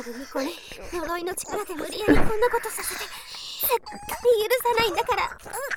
る巫女に呪いの力で無理やりこんなことさせて絶対許さないんだから。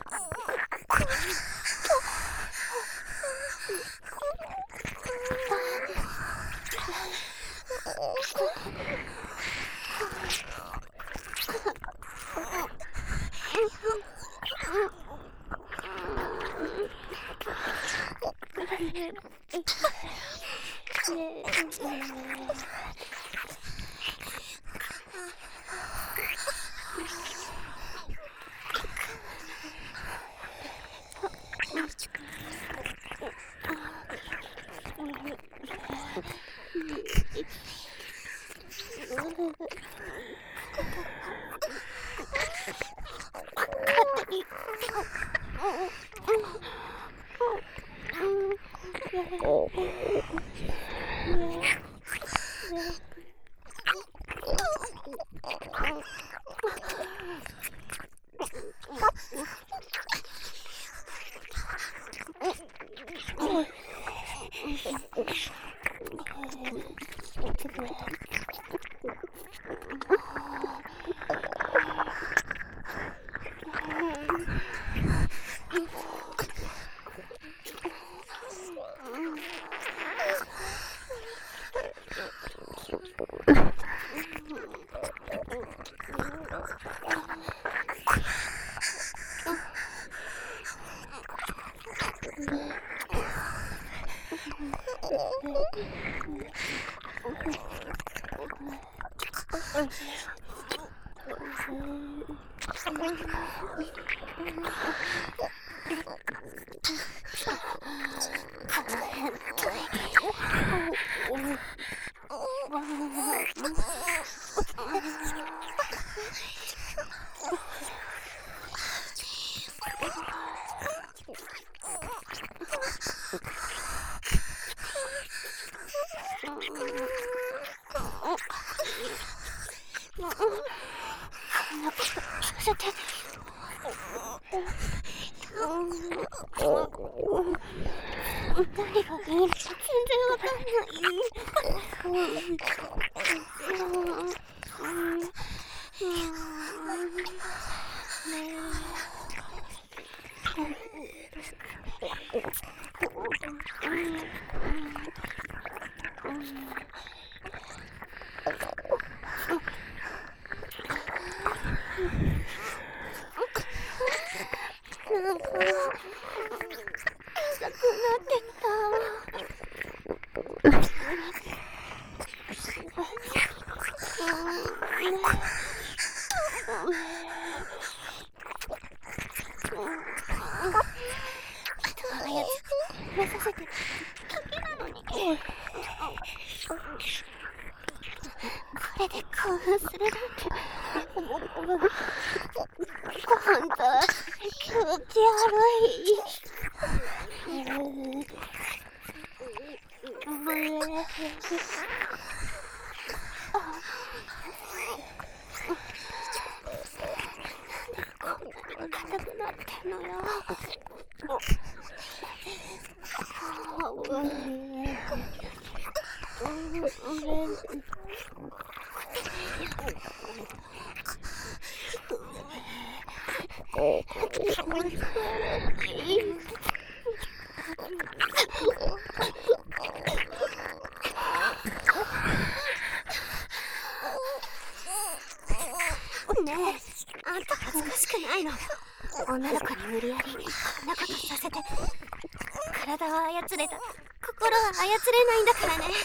女の子に無理やりこんなことさせて体は操れた心は操れないんだからね。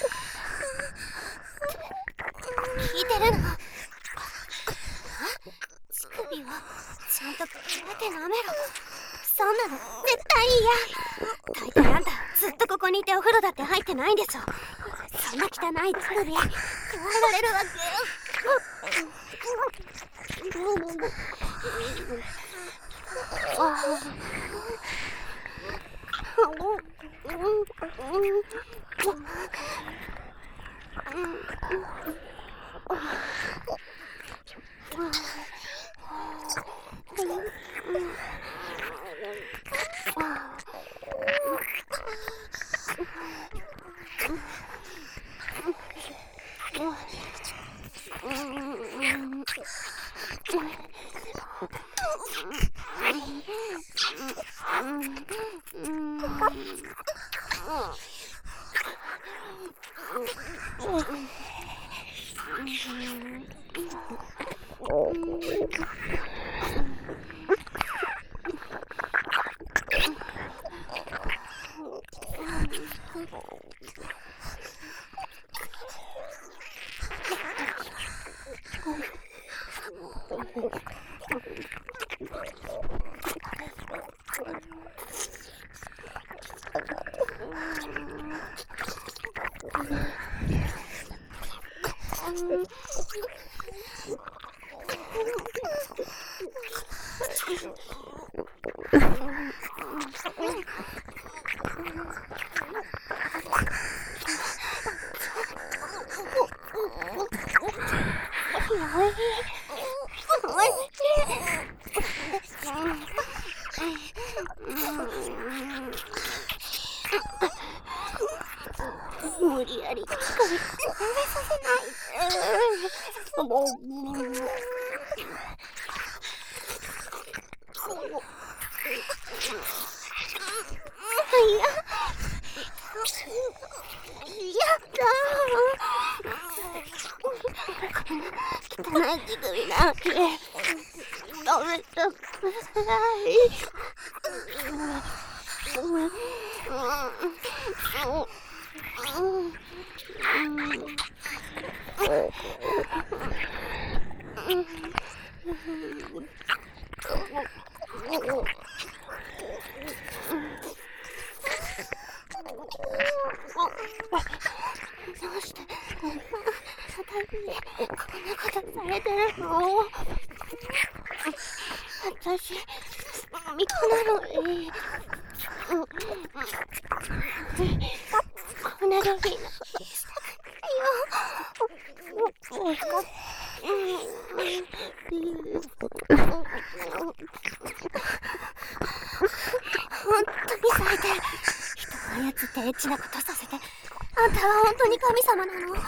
聞いてるの？乳首をちゃんと手で舐めろ。そんなの絶対嫌。大体あんたずっとここにいてお風呂だって入ってないんでしょ。そんな汚い乳首加えられるわけ。 無理やり食べさせない。もう汚い乳首なんて食べたくない。どうして私にこんなことされてるの？私巫女なのにこんな時に本当に最低。人を操ってエッチなことさせて、あんたは本当に神様なの？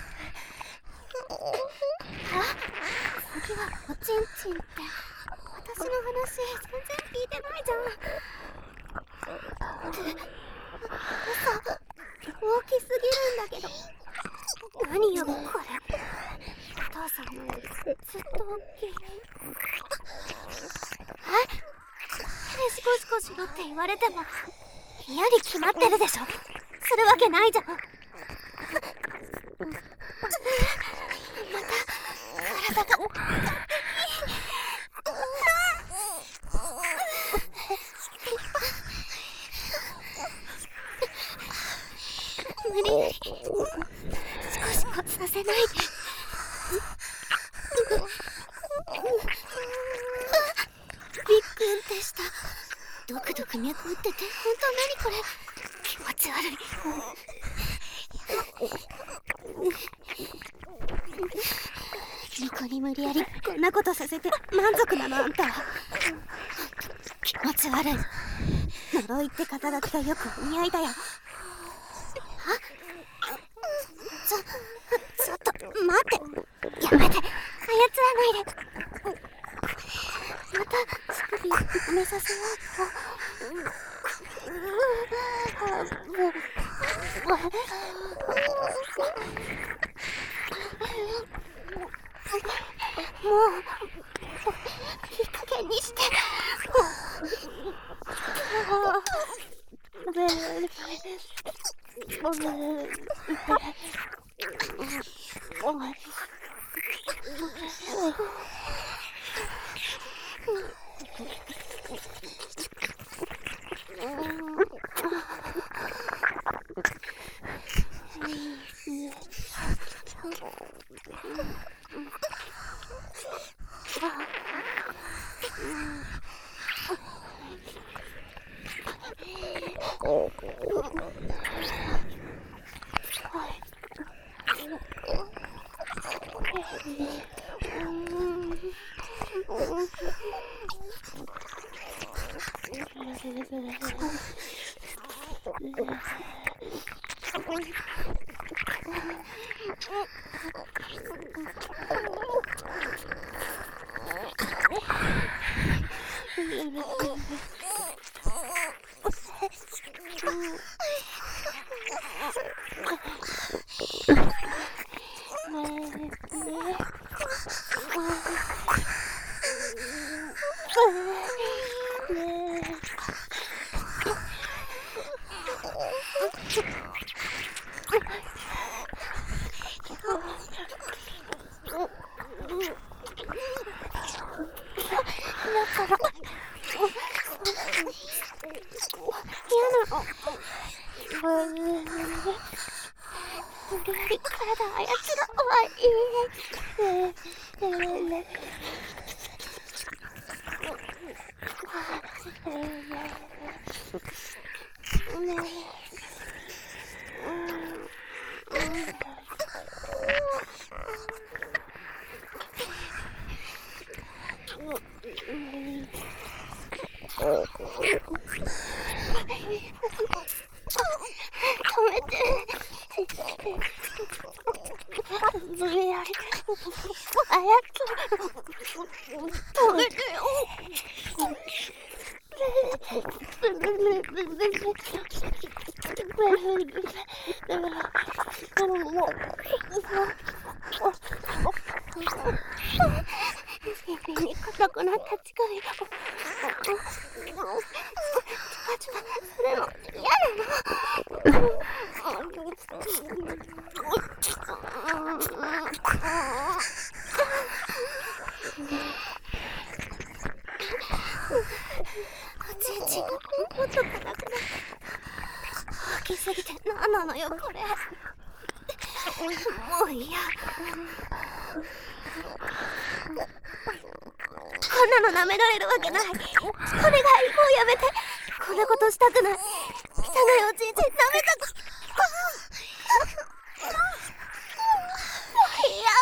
次はおちんちんって私の話全然聞いてないじゃん。嘘、大きすぎるんだけど。何よこれ。お父さんのずっと大きい。シコシコしろって言われても嫌に決まってるでしょ。するわけないじゃん。また体が無理やりシコシコさせないで。びっくんってした。ドクドク脈打ってて、ほんと何これ。気持ち悪い。巫女に無理やりこんなことさせて満足なの？あんたは気持ち悪い。呪いって肩書きがよくお似合いだよ。ちょっと待って、やめて、操らないで。また乳首舐めさせよう。もういい加減にして。 無理やり体操る方がいい。止めて。無理やり止めてよ。耳に硬くなった力それも嫌なの。おちんちんがもっと硬くなった。大きすぎて何なのよこれ。もう嫌。こんなの舐められるわけない。お願い、もうやめて。こんなことしたくない。汚いおちんちん舐めたく。いや、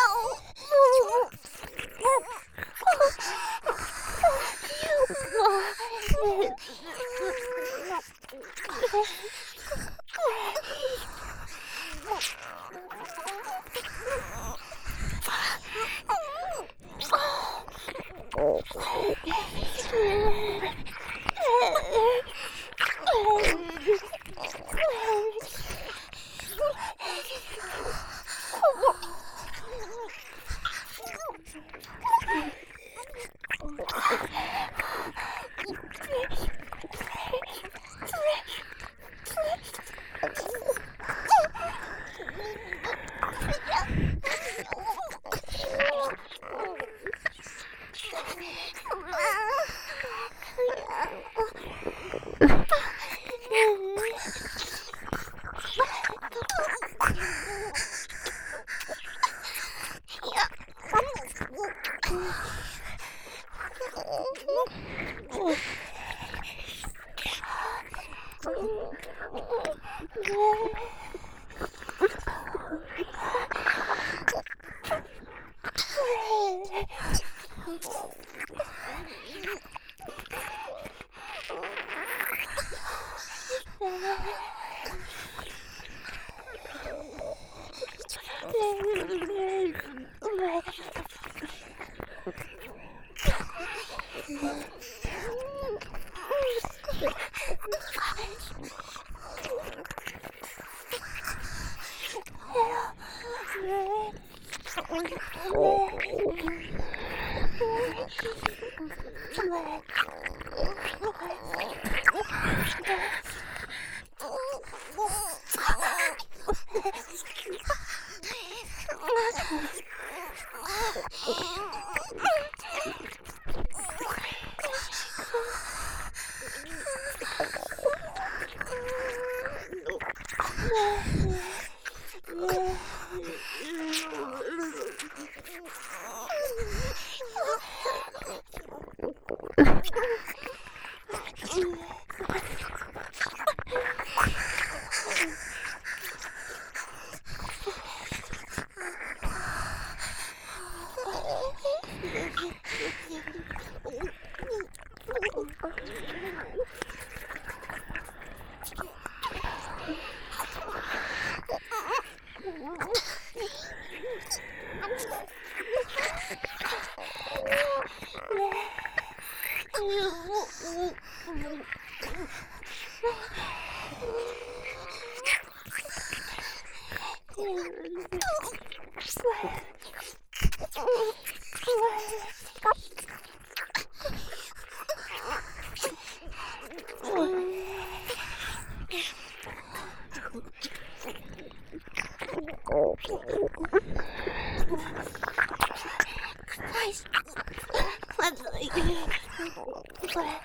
臭いし、まずい。これ。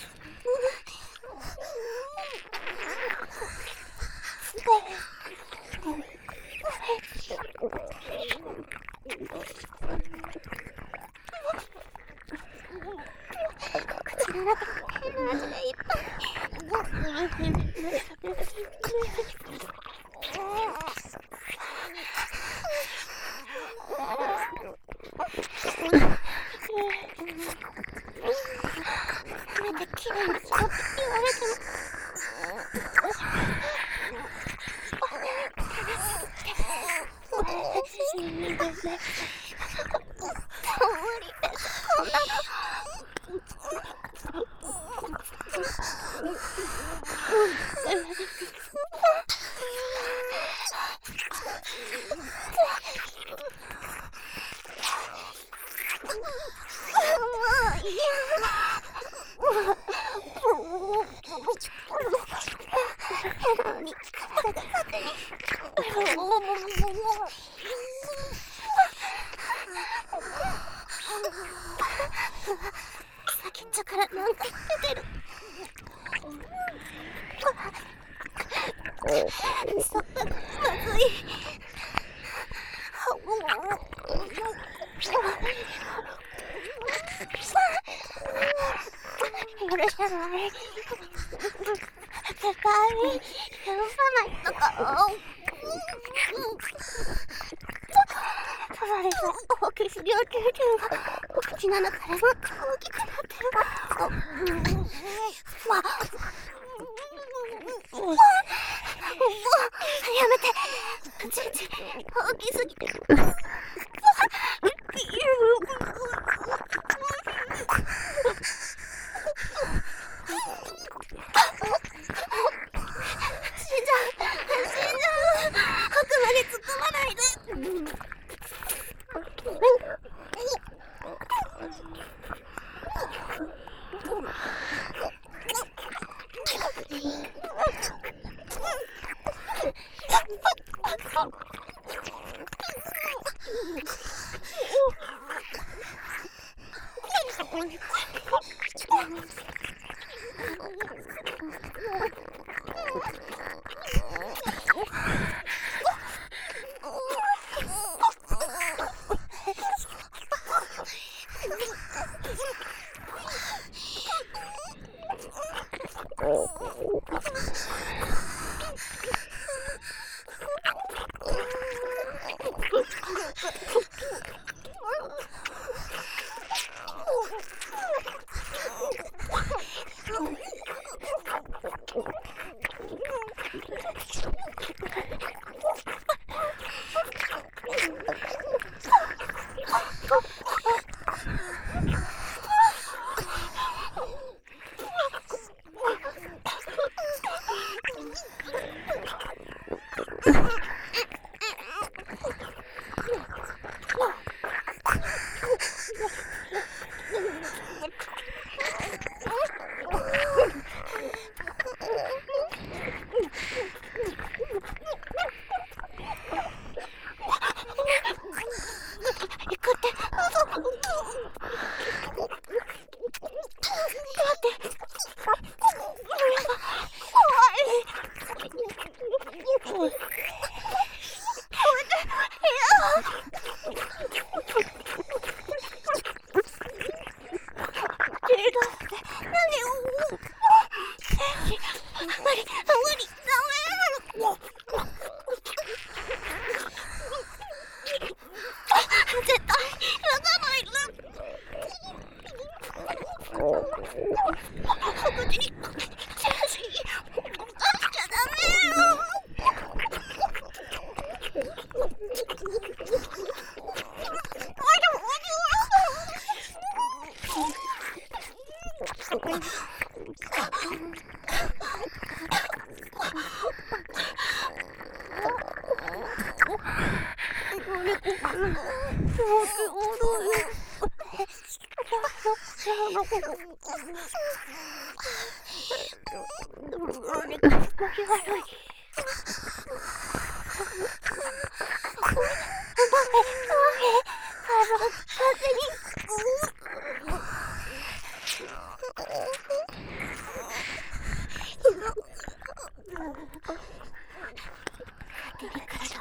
口の中変な味がいっぱい。せめてきれいにしろって言われても。先っちょからなんか出てる。まずい。許せない。絶対に許さないとか。ただでさ大きすぎる経験がお口の中でもっと大きくなってる。やめて。口大きすぎて。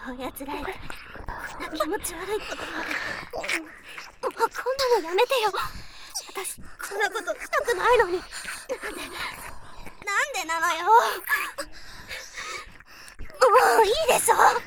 操られてこんな気持ち悪いことまで。もうこんなのやめてよ。私こんなことしたくないのに。なんでなのよ。もういいでしょ。